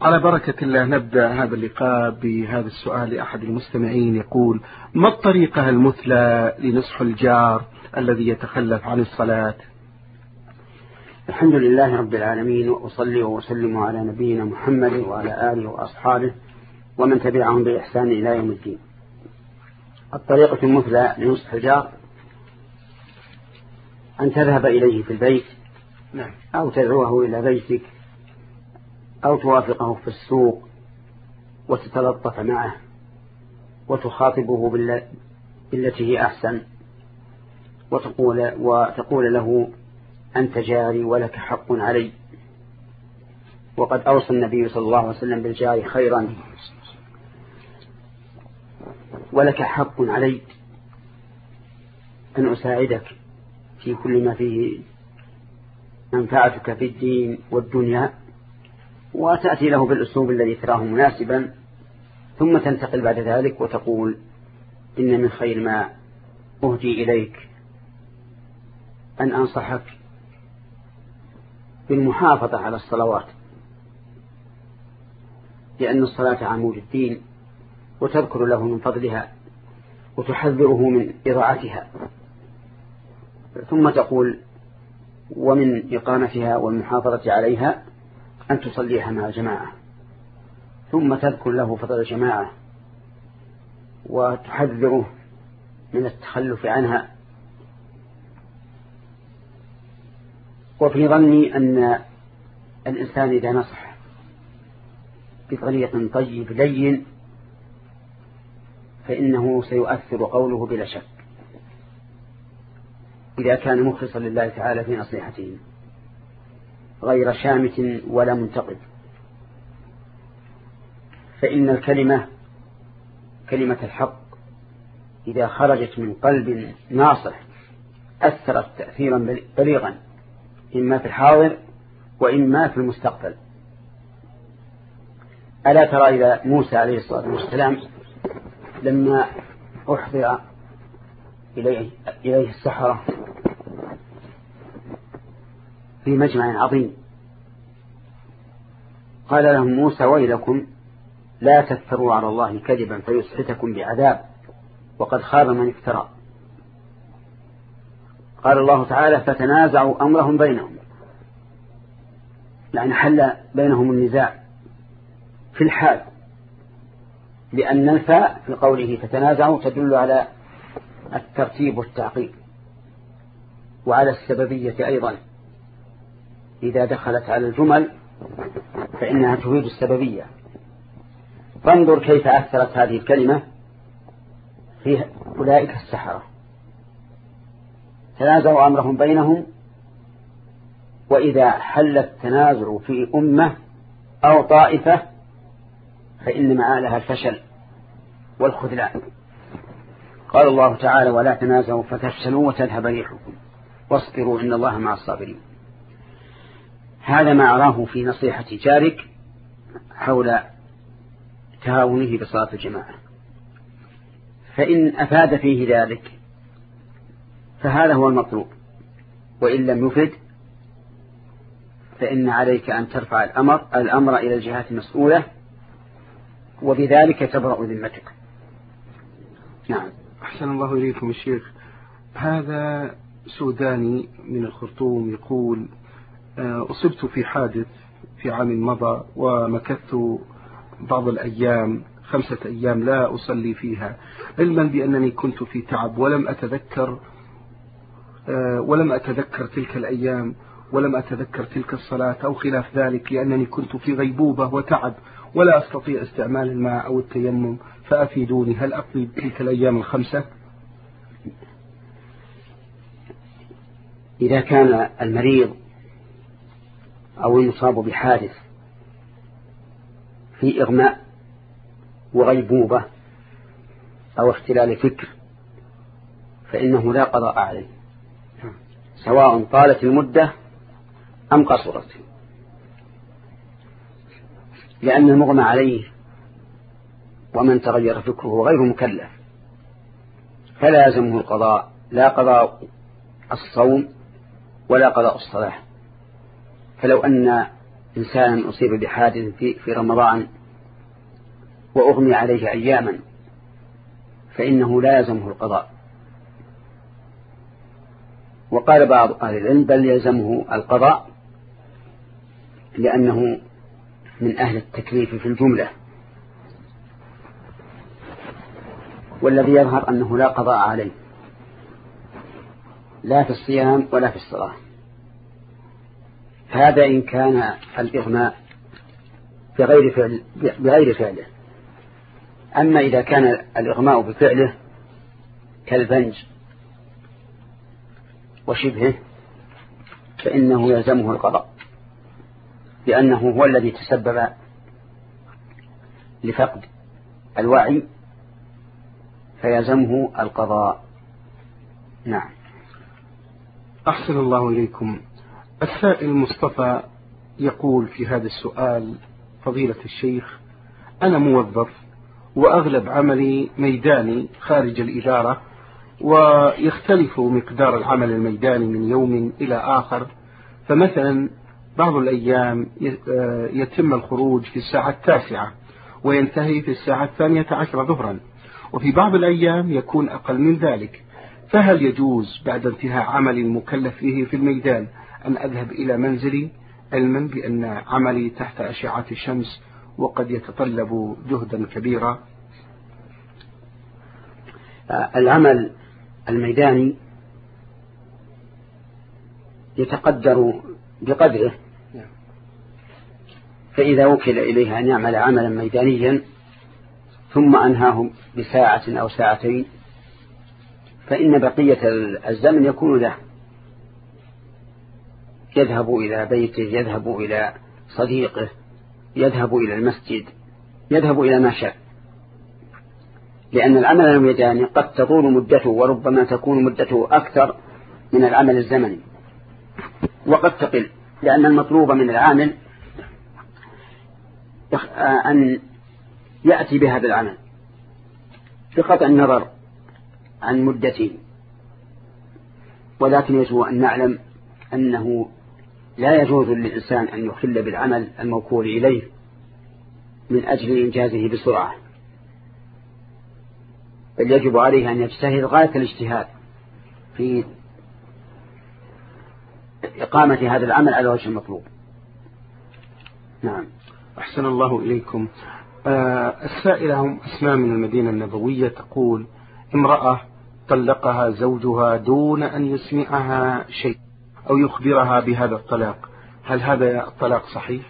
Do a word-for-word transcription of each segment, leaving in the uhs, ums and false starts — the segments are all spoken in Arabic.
على بركة الله نبدأ هذا اللقاء بهذا السؤال لأحد المستمعين يقول: ما الطريقة المثلى لنصح الجار الذي يتخلف عن الصلاة؟ الحمد لله رب العالمين، وأصلي وأسلم على نبينا محمد وعلى آله وأصحابه ومن تبعهم بإحسان إلى يوم الدين. الطريقة المثلى لنصح الجار أن تذهب إليه في البيت أو تدعوه إلى بيتك أو توافقه في السوق وتتلطف معه وتخاطبه بالتي هي أحسن وتقول, وتقول له: أنت جاري ولك حق علي. وقد أوصى النبي صلى الله عليه وسلم بالجار خيرا: ولك حق علي أن أساعدك في كل ما فيه منفعتك في الدين والدنيا، وتأتي له بالأسلوب الذي تراه مناسبا، ثم تنتقل بعد ذلك وتقول: إن من خير ما أهدي إليك أن أنصحك بالمحافظة على الصلوات، لأن الصلاة عمود الدين، وتذكر له من فضلها وتحذره من إضاعتها، ثم تقول: ومن إقامتها والمحافظة عليها أن تصليها مع الجماعة، ثم تذكر له فضل الجماعة وتحذره من التخلف عنها. وفي ظني أن الإنسان إذا نصح بطريقة طيب لين فإنه سيؤثر قوله بلا شك، إذا كان مخلصا لله تعالى في نصيحته غير شامت ولا منتقد. فإن الكلمة كلمة الحق إذا خرجت من قلب ناصح أثرت تأثيرا بليغا، إما في الحاضر وإما في المستقبل. ألا ترى إلى موسى عليه الصلاة والسلام لما أحضر إليه, إليه السحرة في مجمع عظيم، قال لهم موسى: ويلكم لا تفتروا على الله كذبا فيسحتكم بعذاب وقد خاب من افترى. قال الله تعالى: فتنازعوا أمرهم بينهم، يعني حل بينهم النزاع في الحال، لأن الفاء في قوله فتنازعوا تدل على الترتيب والتعقيب وعلى السببية أيضا، إذا دخلت على الجمل فإنها تفيد السببية. فانظر كيف أثرت هذه الكلمة في أولئك السحرة، تنازعوا أمرهم بينهم. وإذا حل التنازع في أمة أو طائفة فإن مآلها الفشل والخذلان. قال الله تعالى: ولا تنازعوا فتفشلوا وتذهب ريحكم واصبروا إن الله مع الصابرين. هذا ما أراه في نصيحة جارك حول تهاونه بصلاة الجماعة. فإن أفاد فيه ذلك فهذا هو المطلوب، وإن لم يفد فإن عليك أن ترفع الأمر, الأمر إلى الجهات المسؤولة، وبذلك تبرأ ذمتك. نعم. أحسن الله إليكم الشيخ. هذا سوداني من الخرطوم يقول: أصبت في حادث في عام مضى ومكثت بعض الأيام خمسة أيام لا أصلي فيها، علما بأنني كنت في تعب ولم أتذكر ولم أتذكر تلك الأيام ولم أتذكر تلك الصلاة أو خلاف ذلك، لأنني كنت في غيبوبة وتعب ولا أستطيع استعمال الماء أو التيمم، فأفيدوني، هل أقضي تلك الأيام الخمسة؟ إذا كان المريض أو المصاب بحادث في إغماء وغيبوبة أو اختلال فكر فإنه لا قضاء عليه، سواء طالت المدة أم قصرت، لأن المغمى عليه ومن تغير فكره غير مكلف، فلازمه القضاء، لا قضاء الصوم ولا قضاء الصلاة. فلو أن إنسان أصيب بحادث في, في رمضان وأغمي عليه أياما فإنه لا يلزمه القضاء. وقال بعض أهل العلم بل يلزمه القضاء لأنه من أهل التكليف في الجملة، والذي يظهر أنه لا قضاء عليه لا في الصيام ولا في الصلاة. هذا إن كان الإغماء بغير فعل بغير فعله. أما إذا كان الإغماء بفعله كالبنج وشبهه فإنه يلزمه القضاء، لأنه هو الذي تسبب لفقد الوعي فيلزمه القضاء. نعم. أحسن الله إليكم. السائل مصطفى يقول في هذا السؤال: فضيلة الشيخ، أنا موظف وأغلب عملي ميداني خارج الإدارة، ويختلف مقدار العمل الميداني من يوم إلى آخر، فمثلا بعض الأيام يتم الخروج في الساعة التاسعة وينتهي في الساعة الثانية عشر ظهرا، وفي بعض الأيام يكون أقل من ذلك، فهل يجوز بعد انتهاء عملي المكلف به في الميدان أن أذهب إلى منزلي، علما بأن عملي تحت أشعة الشمس وقد يتطلب جهدا كبيرا؟ العمل الميداني يتقدر بقدره، فإذا وكل إليه أن يعمل عملا ميدانيا ثم أنهاه بساعة أو ساعتين فإن بقية الزمن يكون له، يذهب إلى بيته، يذهب إلى صديقه، يذهب إلى المسجد، يذهب إلى ما شاء، لأن العمل الميداني قد تطول مدته وربما تكون مدته أكثر من العمل الزمني، وقد تقل، لأن المطلوب من العامل أن يأتي بهذا العمل بقطع النظر عن مدته. ولكن يجب أن نعلم أنه لا يجوز للإنسان أن يخل بالعمل الموكول إليه من أجل إنجازه بسرعة، بل يجب عليه أن يجتهد غاية الاجتهاد في إقامة هذا العمل على وجه المطلوب. نعم. أحسن الله إليكم. آه السائلة هم أسماء من المدينة النبوية تقول: امرأة طلقها زوجها دون أن يسمعها شيء أو يخبرها بهذا الطلاق، هل هذا الطلاق صحيح؟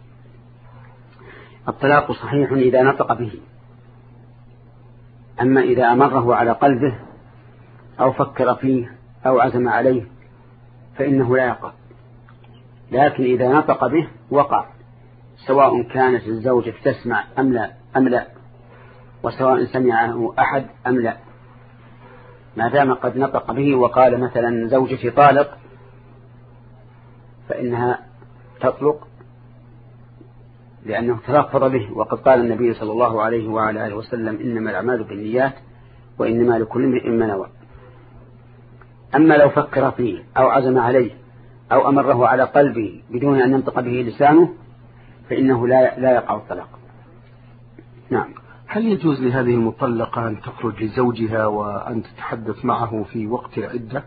الطلاق صحيح إذا نطق به، أما إذا أمره على قلبه أو فكر فيه أو عزم عليه فإنه لا يقع، لكن إذا نطق به وقع، سواء كانت الزوجة تسمع أم لا أم لا، وسواء سمعه أحد أم لا، ما دام قد نطق به وقال مثلا زوجتي طالق فإنها تطلق، لأنه تلفظ به، وقد قال النبي صلى الله عليه وعلى آله وسلم: إنما الأعمال بالنيات وإنما لكل امرئ ما نوى. أما لو فكر فيه أو عزم عليه أو أمره على قلبه بدون أن ينطق به لسانه فإنه لا لا يقع الطلاق. نعم. هل يجوز لهذه المطلقة أن تخرج لزوجها وأن تتحدث معه في وقت العدة؟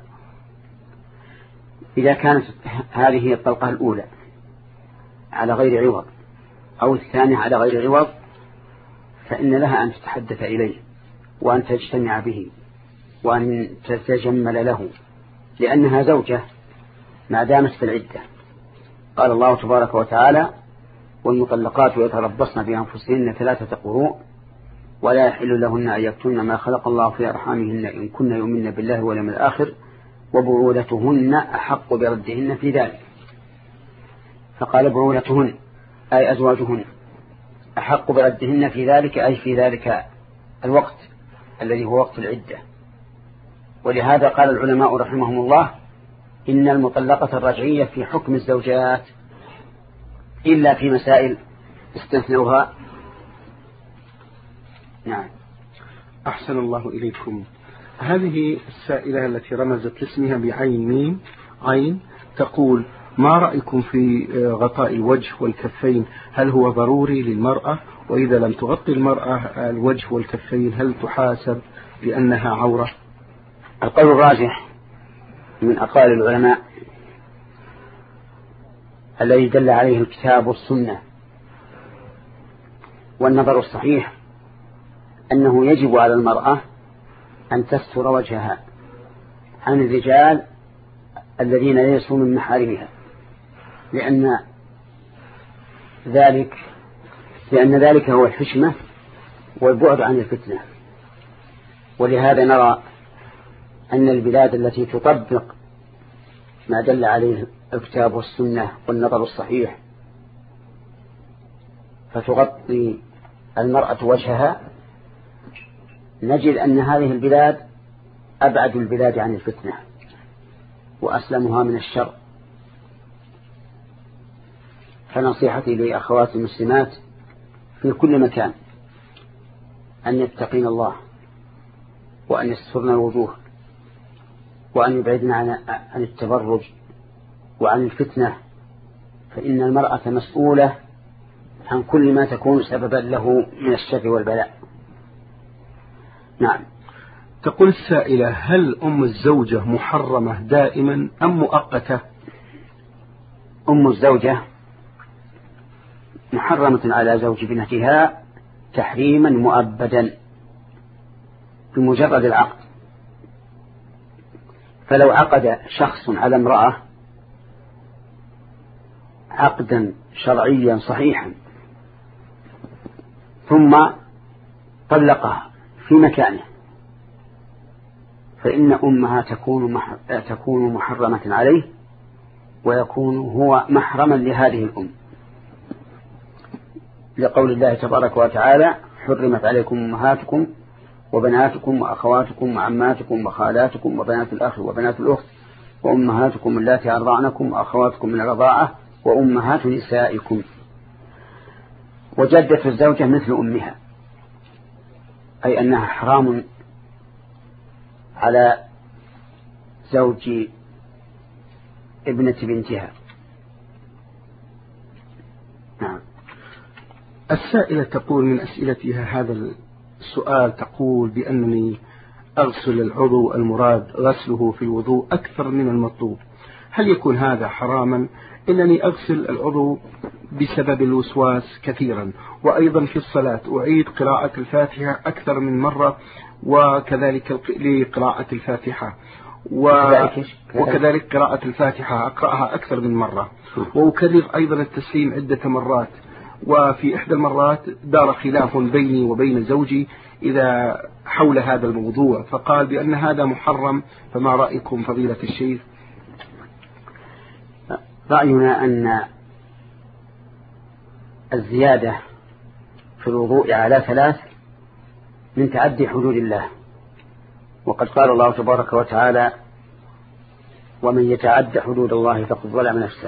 إذا كانت هذه الطلقة الأولى على غير عوض أو الثانية على غير عوض فإن لها أن تتحدث إليه وأن تجتمع به وأن تتجمل له، لأنها زوجة ما دامت في العدة. قال الله تبارك وتعالى: والمطلقات يتربصن بأنفسهن ثلاثة قروء ولا يحل لهن أن يكتمن ما خلق الله في أرحامهن إن كن يؤمن بالله واليوم الآخر وبعولتهن أحق بردهن في ذلك. فقال بعولتهن أي أزواجهن أحق بردهن في ذلك، أي في ذلك الوقت الذي هو وقت العدة. ولهذا قال العلماء رحمهم الله: إن المطلقة الرجعية في حكم الزوجات إلا في مسائل استثنوها. نعم. أحسن الله إليكم. هذه السائلة التي رمزت اسمها بعين ميم عين تقول: ما رأيكم في غطاء الوجه والكفين؟ هل هو ضروري للمرأة؟ وإذا لم تغطي المرأة الوجه والكفين هل تحاسب لأنها عورة؟ القول الراجح من أقوال العلماء الذي دل عليه الكتاب والسنة والنظر الصحيح أنه يجب على المرأة أن تستر وجهها عن الرجال الذين ليسوا من محارمها، لأن ذلك لأن ذلك هو الحشمة والبعد عن الفتنة. ولهذا نرى أن البلاد التي تطبق ما دل عليه الكتاب والسنة والنظر الصحيح فتغطي المرأة وجهها، نجد أن هذه البلاد أبعد البلاد عن الفتنة وأسلمها من الشر. فنصيحتي لأخوات المسلمات في كل مكان أن يتقين الله وأن يسترن الوجوه وأن يبعدنا عن التبرج وعن الفتنة، فإن المرأة مسؤولة عن كل ما تكون سببا له من الشر والبلاء. نعم. تقول السائلة: هل أم الزوجة محرمة دائما أم مؤقتة؟ أم الزوجة محرمة على زوج ابنتها تحريما مؤبدا بمجرد العقد. فلو عقد شخص على امرأة عقدا شرعيا صحيحا ثم طلقها في مكانه فإن أمها تكون تكون محرمة عليه ويكون هو محرما لهذه الأم، لقول الله تبارك وتعالى: حرمت عليكم أمهاتكم وبناتكم وأخواتكم وعماتكم وخالاتكم وبنات الأخ وبنات الأخت وأمهاتكم اللاتي أرضعنكم وأخواتكم من الرضاعة وأمهات نسائكم. وجدة الزوجة مثل أمها، أي أنها حرام على زوج ابنة بنتها. نعم. السائلة تقول من أسئلتها هذا السؤال، تقول بأنني أغسل العضو المراد غسله في الوضوء أكثر من المطلوب، هل يكون هذا حراما؟ إنني أغسل العضو بسبب الوسواس كثيرا، وأيضا في الصلاة أعيد قراءة الفاتحة أكثر من مرة، وكذلك لقراءة الفاتحة و... وكذلك قراءة الفاتحة أقرأها أكثر من مرة، وأكرر أيضا التسليم عدة مرات. وفي إحدى المرات دار خلاف بيني وبين زوجي إذا حول هذا الموضوع، فقال بأن هذا محرم، فما رأيكم فضيلة الشيخ؟ رأينا أن الزيادة في الوضوء على ثلاث من تعدي حدود الله، وقد قال الله تبارك وتعالى: ومن يتعد حدود الله فقد ظلم نفسه.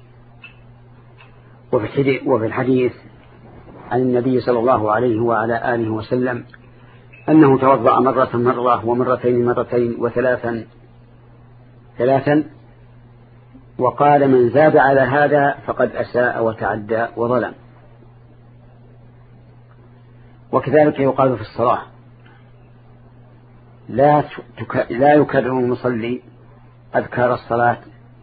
وفي الحديث عن النبي صلى الله عليه وعلى آله وسلم أنه توضأ مرة مرة ومرتين مرتين وثلاثا ثلاثا، وقال: من زاد على هذا فقد أساء وتعدى وظلم. وكذلك يقال في الصلاة: لا تك... لا يكرر المصلي أذكار الصلاة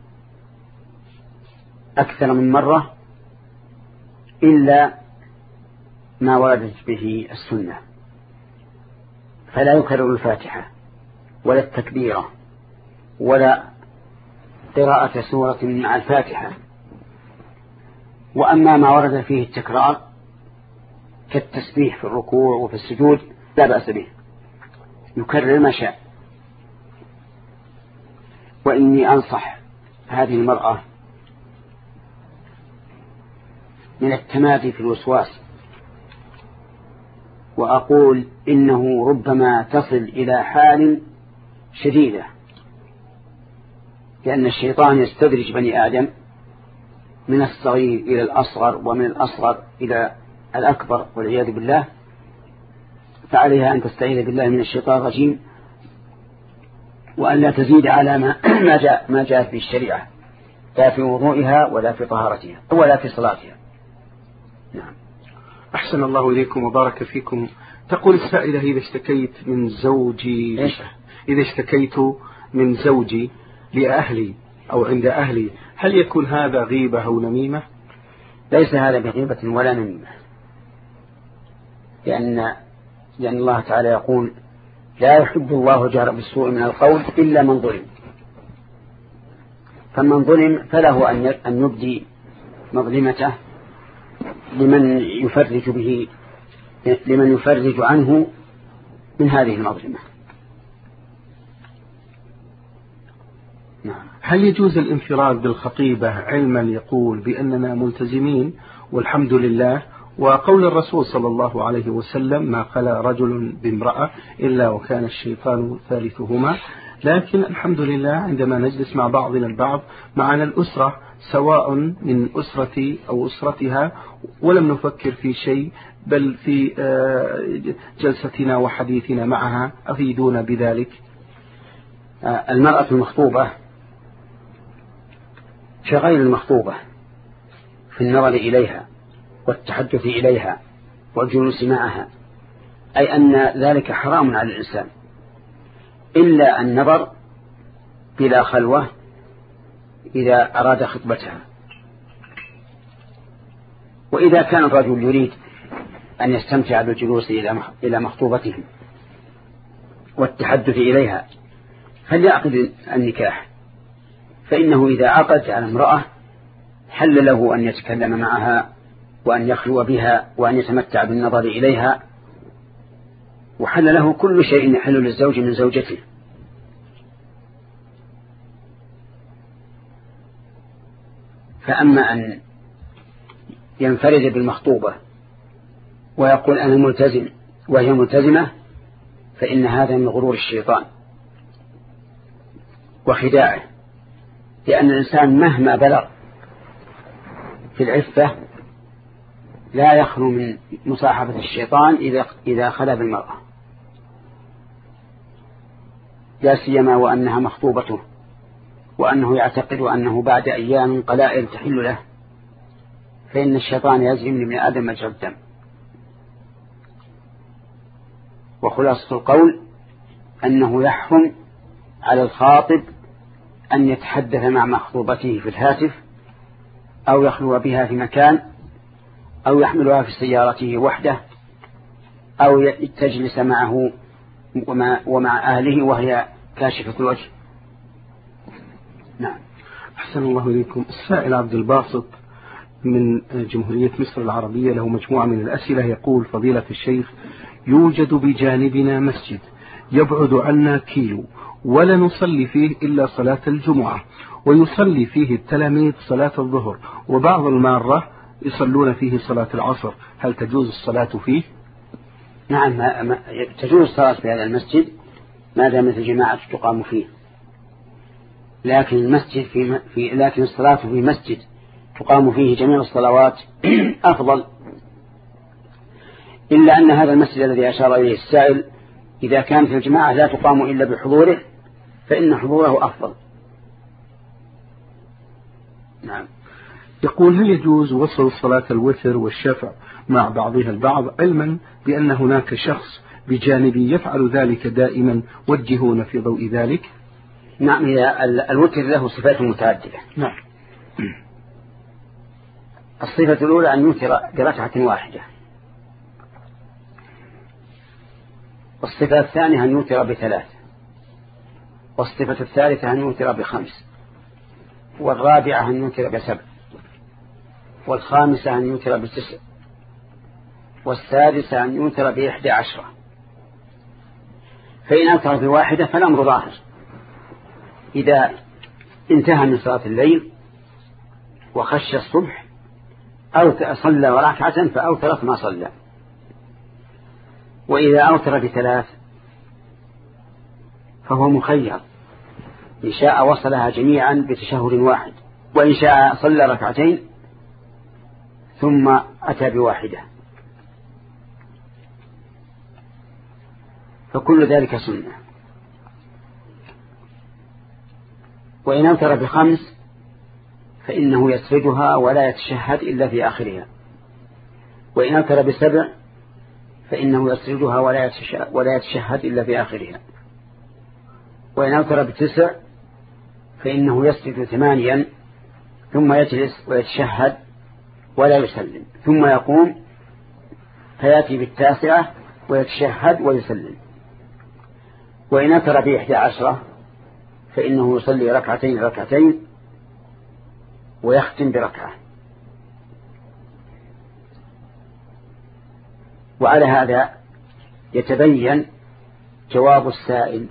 أكثر من مرة إلا ما وردت به السنة، فلا يكرر الفاتحة ولا التكبيرة ولا قراءة سورة مع الفاتحة. وأما ما ورد فيه التكرار كالتسبيح في الركوع وفي السجود لا بأس به، يكرر ما شاء. وإني أنصح هذه المرأة من التمادي في الوسواس، وأقول إنه ربما تصل إلى حال شديدة، لأن الشيطان يستدرج بني آدم من الصغير إلى الأصغر ومن الأصغر إلى الأكبر والعياذ بالله. فعليها أن تستعيذ بالله من الشيطان الرجيم، وأن لا تزيد على ما ما جاء ما جاءت به الشريعة. لا في وضوئها ولا في طهارتها ولا في صلاتها. نعم. أحسن الله إليكم وبارك فيكم. تقول السائلة: إذا اشتكيت من زوجي إيش؟ إذا اشتكيت من زوجي لأهلي أو عند أهلي، هل يكون هذا غيبة أو نميمة؟ ليس هذا بغيبة ولا نميمة، لأن لأن الله تعالى يقول: لا يحب الله جهر بالسوء من القول إلا من ظلم. فمن ظلم فله أن يبدي مظلمته لمن يفرج به لمن يفرج عنه من هذه المظلمة. نعم. هل يجوز الانفراد بالخطيبة علما يقول بأننا ملتزمين والحمد لله، وقول الرسول صلى الله عليه وسلم: ما خلا رجل بامرأة إلا وكان الشيطان ثالثهما، لكن الحمد لله عندما نجلس مع بعضنا البعض معنا الأسرة سواء من أسرتي أو أسرتها ولم نفكر في شيء بل في جلستنا وحديثنا معها، أفيدونا بذلك. المرأة المخطوبة كغير المخطوبة في النظر إليها والتحدث إليها والجلوس معها، أي أن ذلك حرام على الإنسان إلا النظر بلا خلوة إذا أراد خطبتها. وإذا كان الرجل يريد أن يستمتع بالجلوس إلى مخطوبته والتحدث إليها فليعقد النكاح، فإنه إذا عقد على امرأة حل له أن يتكلم معها وأن يخلو بها وأن يتمتع بالنظر إليها، وحل له كل شيء يحل للزوج من زوجته. فأما أن ينفرد بالمخطوبة ويقول أنا ملتزم وهي ملتزمة فإن هذا من غرور الشيطان وخداعه، لأن الإنسان مهما بلغ في العفة لا يخلو من مصاحبة الشيطان إذا إذا خلا بالمرأة، لا سيما وأنها مخطوبته وأنه يعتقد أنه بعد أيام قلائل تحل له، فإن الشيطان يجري من ابن آدم مجرى الدم. وخلاصة القول أنه يحرم على الخاطب أن يتحدث مع مخطوبته في الهاتف أو يخلو بها في مكان أو يحملها في سيارته وحده أو تجلس معه ومع أهله وهي كاشفة الوجه. نعم. أحسن الله إليكم. السائل عبد الباسط من جمهورية مصر العربية له مجموعة من الأسئلة، يقول: فضيلة الشيخ، يوجد بجانبنا مسجد يبعد عنا كيلو ولا نصلي فيه إلا صلاة الجمعة، ويصلي فيه التلاميذ صلاة الظهر، وبعض المارة يصلون فيه صلاة العصر، هل تجوز الصلاة فيه؟ نعم، ما ما تجوز الصلاة في هذا المسجد ما دامت الجماعة تقام فيه، لكن المسجد في, في لكن الصلاة في مسجد تقام فيه جميع الصلوات أفضل، إلا أن هذا المسجد الذي أشار إليه السائل إذا كانت الجماعة لا تقام إلا بحضوره فإن حضوره أفضل. نعم. يقول: هل يجوز وصل صلاة الوتر والشفع مع بعضها البعض، علما بأن هناك شخص بجانبي يفعل ذلك دائما، وجهونا في ضوء ذلك؟ نعم، الوتر له صفات متعددة. نعم. الصفة الأولى أن يوتر بركعة واحدة، والصفة الثانية أن يوتر بثلاث، والصفة الثالثة أن يوتر بخمس، والرابعة أن يوتر بسبع، والخامسة أن يوتر بتسع، والسادسة أن يوتر بإحدى عشرة. فإن أوتر بواحدة فالأمر ظاهر، إذا انتهى من صلاة الليل وخش الصبح أو صلى ركعة فأوترت ما صلى. وإذا أوتر بثلاث فهو مخير، إن شاء وصلها جميعا بتشهد واحد، وإن شاء صلى ركعتين ثم أتى بواحدة، فكل ذلك سنة. وإن أوتر بخمس فإنه يسردها ولا يتشهد إلا في آخرها، وإن أوتر بسبع فإنه يسردها ولا يتشهد إلا في آخرها، وإن أوتر بتسع فإنه يسرد ثمانيا ثم يجلس ويتشهد ولا يسلم، ثم يقوم فيأتي بالتاسعة ويتشهد ويسلم. وإن أوتر بإحدى عشرة فإنه يصلي ركعتين ركعتين ويختم بركعة. وعلى هذا يتبين جواب السائل،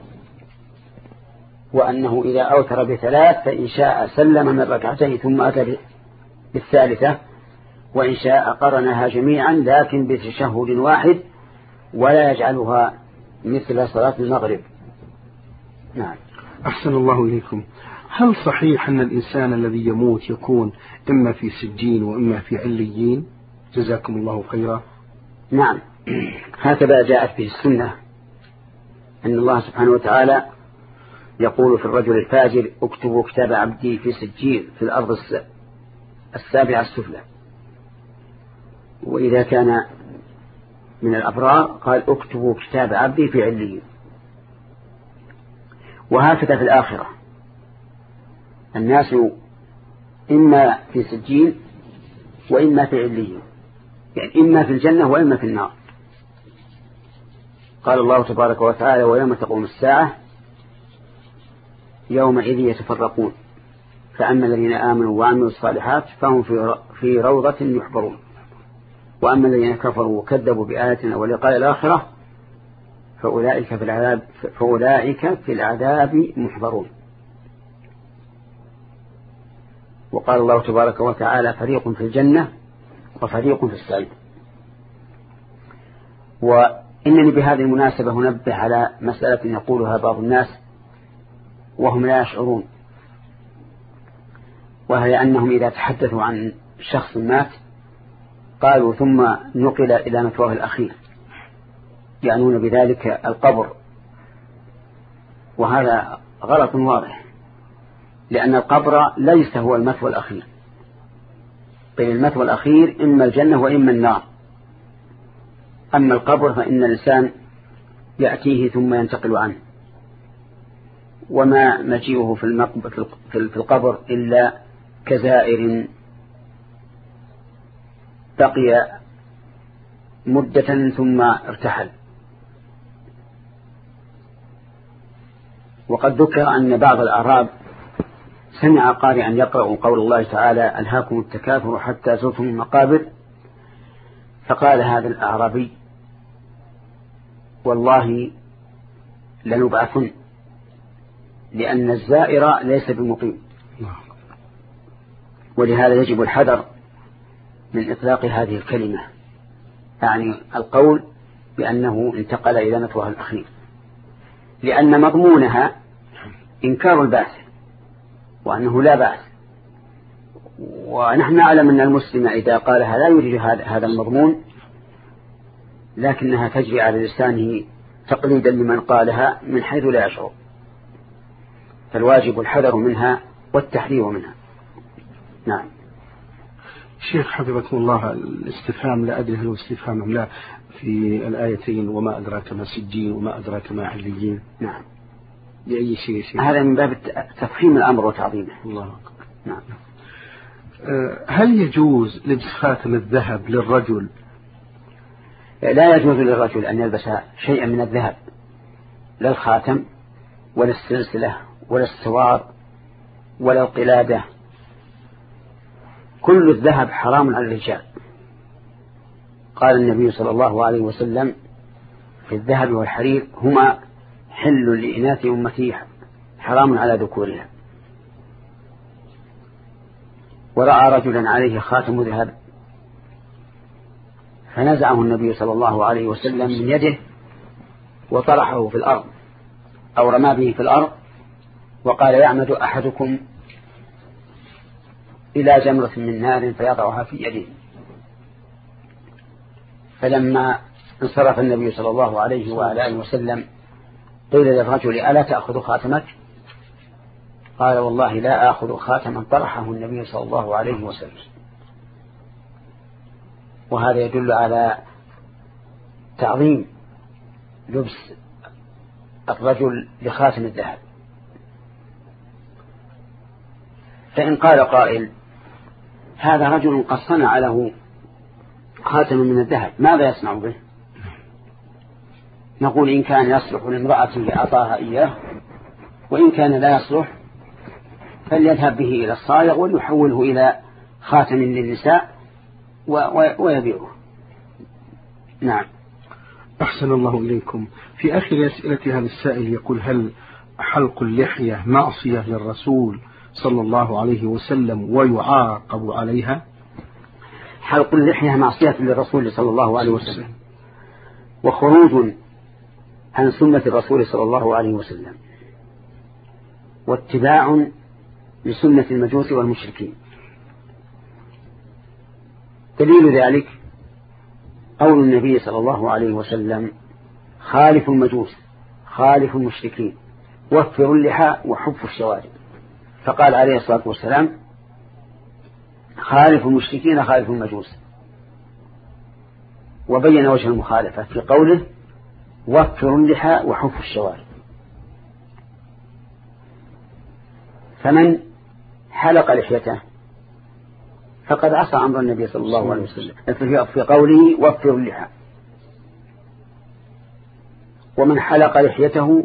وأنه إذا أوتر بثلاث فإن شاء سلم من ركعتين ثم أتى بالثالثة، وإن شاء قرنها جميعا لكن بتشهد واحد ولا يجعلها مثل صلاة المغرب. نعم. أحسن الله إليكم. هل صحيح أن الإنسان الذي يموت يكون إما في سجين وإما في عليين؟ جزاكم الله خيرا. نعم، هكذا جاءت به السنة أن الله سبحانه وتعالى يقول في الرجل الفاجر: اكتبوا كتاب عبدي في سجين في الأرض السابعة السفلى. وإذا كان من الأبرار قال: اكتبوا كتاب عبدي في عليين. وهكذا في الآخرة الناس إما في سجين وإما في عليين، يعني إما في الجنة وإما في النار. قال الله تبارك وتعالى: ويوم تقوم الساعة يومئذ يتفرقون فأما الذين آمنوا وعملوا الصالحات فهم في روضة يحبرون، وأما الذين كفروا وكذبوا بآياتنا ولقاء الآخرة فأولئك في العذاب فأولئك في العذاب محضرون. وقال الله تبارك وتعالى: فريق في الجنة وفريق في السعير. وإنني بهذه المناسبة هنبه على مسألة يقولها بعض الناس وهم لا يشعرون، وهي أنهم إذا تحدثوا عن شخص مات قالوا ثم نقل إلى مثواه الأخير، يعنون بذلك القبر، وهذا غلط واضح، لأن القبر ليس هو المثوى الأخير، بل المثوى الأخير إما الجنة وإما النار. أما القبر فإن الإنسان يأتيه ثم ينتقل عنه، وما مجيئه في القبر إلا كزائر بقي مدة ثم ارتحل. وقد ذكر أن بعض الأعراب سمع قارئا يقرأ قول الله تعالى: ألهاكم التكاثر حتى زرتم المقابر، فقال هذا الأعرابي: والله لنبعثن، لأن الزائر ليس بمقيم. ولهذا يجب الحذر من إطلاق هذه الكلمة، يعني القول بأنه انتقل إلى مثواه الأخير، لأن مضمونها إنكار البعث وأنه لا بعث. ونحن نعلم أن المسلم إذا قالها لا يريد هذا المضمون، لكنها تجري على لسانه تقليدا لمن قالها من حيث لا يشعر، فالواجب الحذر منها والتحذير منها. نعم. شيخ حفظكم الله، الاستفهام لا أدري هل هو استفهام أم لا في الآيتين: وما أدراك ما سجين وما أدراك ما عليين. نعم. لأي شيء شيء هذا من باب تفخيم الأمر وتعظيمه. الله أكبر. نعم. هل يجوز لبس خاتم الذهب للرجل؟ لا يجوز للرجل أن يلبس شيئا من الذهب، لا الخاتم ولا السلسلة ولا السوار ولا القلادة. كل الذهب حرام على الرجال. قال النبي صلى الله عليه وسلم: في الذهب والحرير هما حل لإناث أمتي حرام على ذكورها. ورأى رجلا عليه خاتم ذهب فنزعه النبي صلى الله عليه وسلم من يده وطرحه في الأرض أو رمى به في الأرض، وقال: يعمد أحدكم إلى جمرة من نار فيضعها في يده. فلما انصرف النبي صلى الله عليه وعلى آله وسلم قيل للرجل: ألا تأخذ خاتمك؟ قال والله لا آخذ خاتما طرحه النبي صلى الله عليه وسلم. وهذا يدل على تعظيم لبس الرجل لخاتم الذهب. فإن قال قائل هذا رجل قد صنع له خاتم من الذهب ماذا يصنع به؟ نقول إن كان يصلح لامرأته أعطاها إياه، وإن كان لا يصلح فليذهب به إلى الصائغ ويحوله إلى خاتم للنساء ويبيعه. نعم. أحسن الله إليكم. في آخر أسئلة هذا السائل يقول هل حلق اللحية معصية للرسول صلى الله عليه وسلم ويعاقب عليها؟ حلق اللحية معصية للرسول صلى الله عليه وسلم وخروج عن سنة الرسول صلى الله عليه وسلم واتباع لسنة المجوس والمشركين. دليل ذلك قول النبي صلى الله عليه وسلم خالف المجوس خالف المشركين وفروا اللحى وحفوا الشوارب. فقال عليه الصلاة والسلام خالف المشركين خالف المجوس، وبين وجه المخالفة في قوله وفروا اللحى وحفوا الشوارب. فمن حلق لحيته فقد عصى أمر النبي صلى الله عليه وسلم في قوله وفروا اللحى. ومن حلق لحيته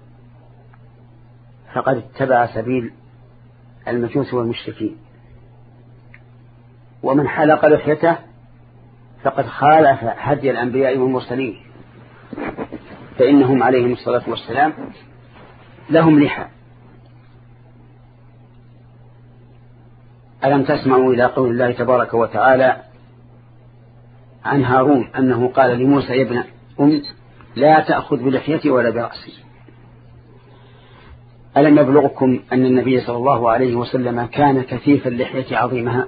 فقد اتبع سبيل المجوس والمشركين. ومن حلق لحيته فقد خالف هدي الأنبياء والمرسلين، فإنهم عليهم الصلاة والسلام لهم لحى. ألم تسمعوا إلى قول الله تبارك وتعالى عن هارون أنه قال لموسى يا ابن أم لا تأخذ بلحيتي ولا برأسي؟ ألم يبلغكم أن النبي صلى الله عليه وسلم كان كثيف اللحية عظيمها؟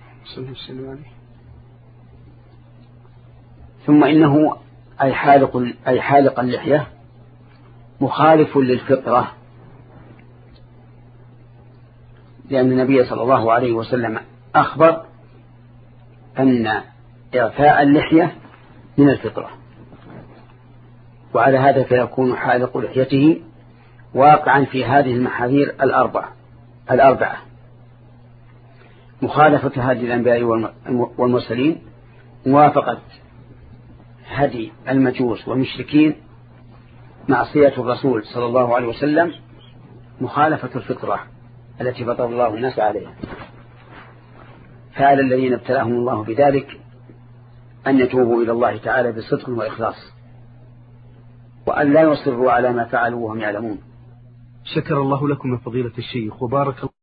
ثم إنه أي حالق, أي حالق اللحية مخالف للفطرة، لأن النبي صلى الله عليه وسلم أخبر أن إعفاء اللحية من الفطرة، وعلى هذا فيكون حالق لحيته واقعا في هذه المحاذير الأربعة الأربعة مخالفة هدي الأنبياء والمرسلين، موافقة هدي المجوس والمشركين، معصية الرسول صلى الله عليه وسلم، مخالفة الفطرة التي فطر الله الناس عليها. فعلى الذين ابتلاهم الله بذلك أن يتوبوا إلى الله تعالى بصدق وإخلاص، وأن لا يصروا على ما فعلوا وهم يعلمون. شكر الله لكم يا فضيلة الشيخ وبارك الله